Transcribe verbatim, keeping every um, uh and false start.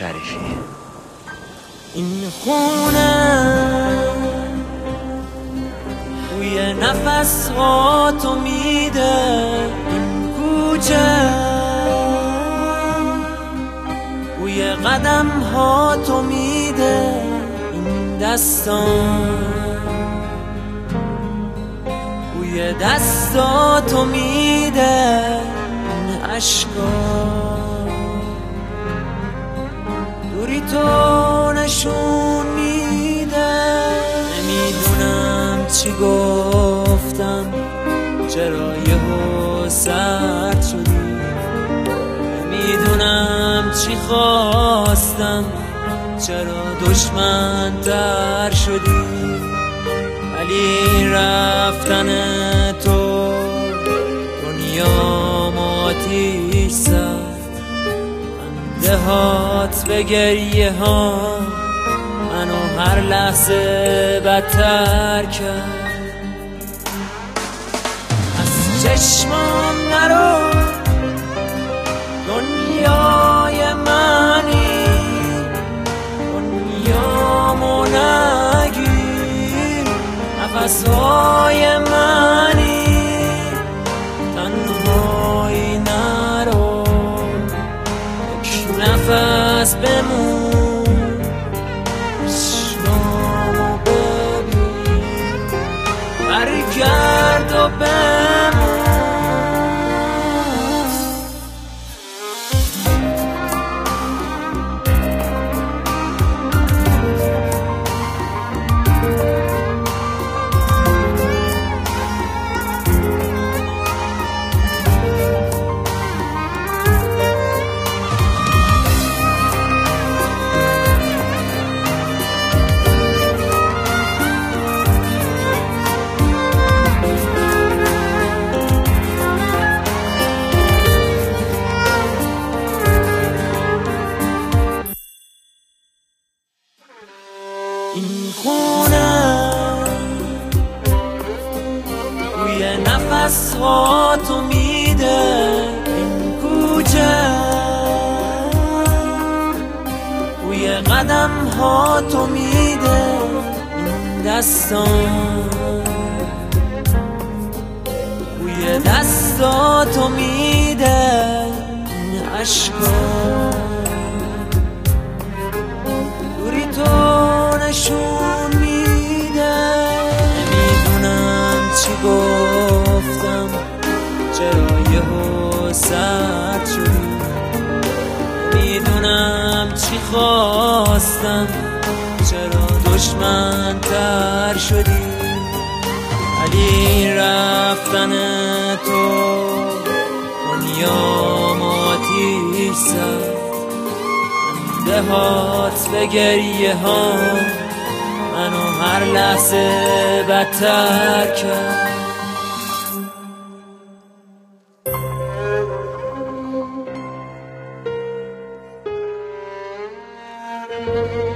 شریفی. این خونه بوی نفس ها تو میده، این کوچه بوی قدم ها تو میده، این دستان بوی دستاتو میده، این عشقا دوری تو نشون میده. نمیدونم چی گفتم، چرا یهو سرد شدی، نمیدونم چی خواستم، چرا دشمن تر شدی. ولی رفتن تو دنیا آتیش زد، خنده هات به گریه ها منو هر لحظه بدتر کرد. از چشمام نرو، دنیای منی، دنیامو نگیر، نفسهای منی، تنهایی نرو، یک نفس بمون، عشقامو ببین، برگرد و بمون. این خونه بوی نفس ها تو میده، این کوچه بوی قدم ها تو میده، این دستان بوی دستاتو میده، این عشقا دوری تو نشون میده. نمیدونم چی گفتم، چرا یهو سرد شدی، نمیدونم چی خواستم، چرا دشمن تر شدی. ولی رفتن تو دنیا آتیش زد، دهات به گریه ها منو هر لحظه بدتر کرد.